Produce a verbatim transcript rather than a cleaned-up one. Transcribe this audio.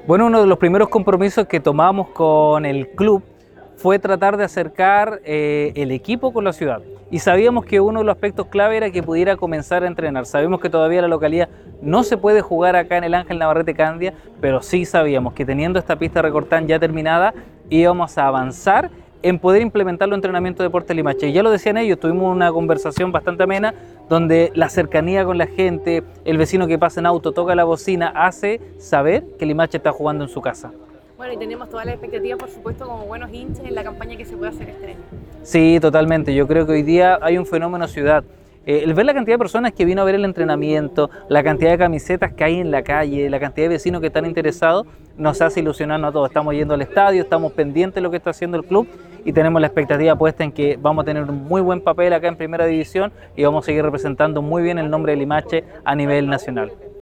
Bueno, uno de los primeros compromisos que tomamos con el club fue tratar de acercar eh, el equipo con la ciudad. Y sabíamos que uno de los aspectos clave era que pudiera comenzar a entrenar. Sabemos que todavía la localidad no se puede jugar acá en el Ángel Navarrete Candia, pero sí sabíamos que teniendo esta pista Recortán ya terminada, íbamos a avanzar en poder implementar los entrenamientos de Deportes Limache. Y ya lo decían ellos, tuvimos una conversación bastante amena, donde la cercanía con la gente, el vecino que pasa en auto, toca la bocina, hace saber que Limache está jugando en su casa. Bueno, y tenemos todas las expectativas, por supuesto, como buenos hinchas en la campaña que se puede hacer este año. Sí, totalmente. Yo creo que hoy día hay un fenómeno ciudad. Eh, el ver la cantidad de personas que vino a ver el entrenamiento, la cantidad de camisetas que hay en la calle, la cantidad de vecinos que están interesados, nos hace ilusionarnos a todos. Estamos yendo al estadio, estamos pendientes de lo que está haciendo el club y tenemos la expectativa puesta en que vamos a tener un muy buen papel acá en Primera División y vamos a seguir representando muy bien el nombre de Limache a nivel nacional.